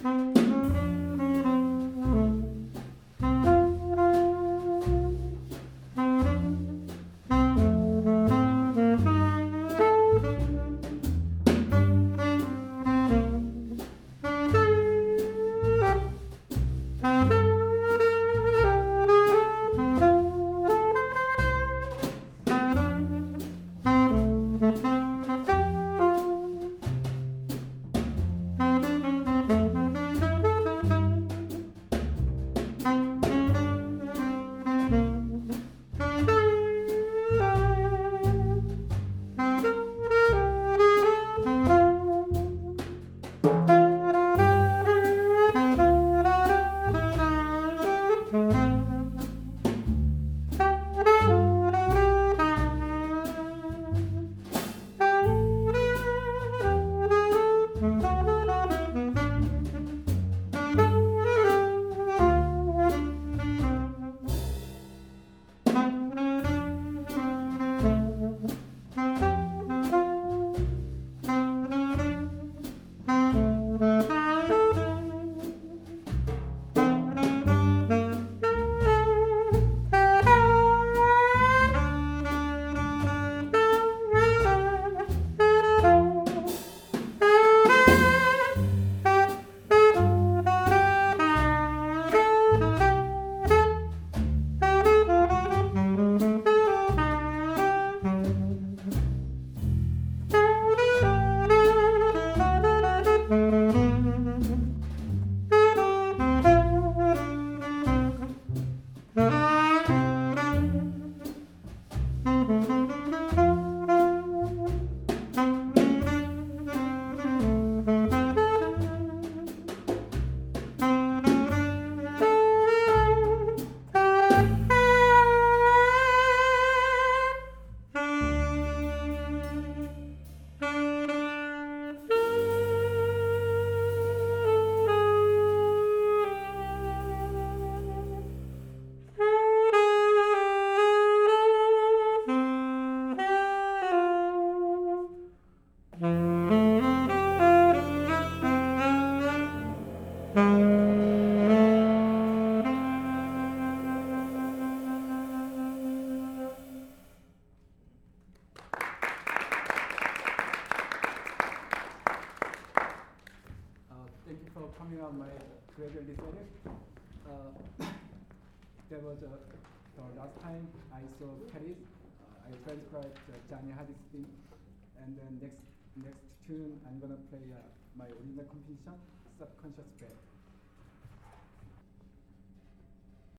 Thank you for coming on my graduate recital. That was the last time I saw Paris. I transcribed Johnny Haddick's theme, and then next tune I'm gonna play my original composition, Subconscious Bed.